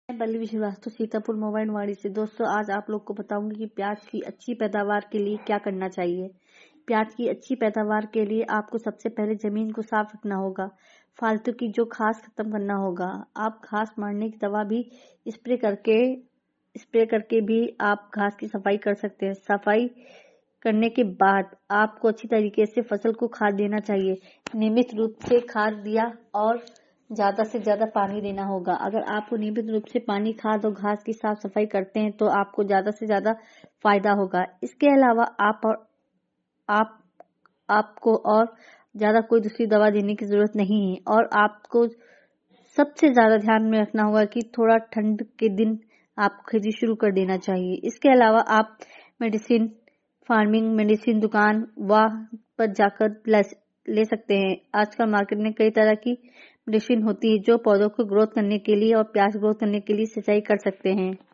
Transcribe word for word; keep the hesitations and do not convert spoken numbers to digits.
मैं बल्लवी श्रीवास्तव सीतापुर मोबाइल वाड़ी से। दोस्तों, आज आप लोग को बताऊंगी कि प्याज की अच्छी पैदावार के लिए क्या करना चाहिए। प्याज की अच्छी पैदावार के लिए आपको सबसे पहले जमीन को साफ रखना होगा, फालतू की जो घास खत्म करना होगा। आप घास मारने की दवा भी स्प्रे करके स्प्रे करके भी आप घास की सफाई कर सकते हैं। सफाई करने के बाद आपको अच्छी तरीके से फसल को खाद देना चाहिए। नियमित रूप से खाद दिया और ज्यादा से ज्यादा पानी देना होगा। अगर आपको नियमित रूप से पानी, खाद और घास की साफ सफाई करते हैं तो आपको ज्यादा से ज्यादा फायदा होगा। इसके अलावा आप और आप आपको और ज्यादा कोई दूसरी दवा देने की जरूरत नहीं है। और आपको सबसे ज्यादा ध्यान में रखना होगा कि थोड़ा ठंड के दिन आपको खेती शुरू कर देना चाहिए। इसके अलावा आप मेडिसिन फार्मिंग मेडिसिन दुकान वहाँ पर जाकर ले सकते हैं। आजकल मार्केट में कई तरह की मेडिसिन होती है जो पौधों को ग्रोथ करने के लिए और प्याज ग्रोथ करने के लिए सिंचाई कर सकते हैं।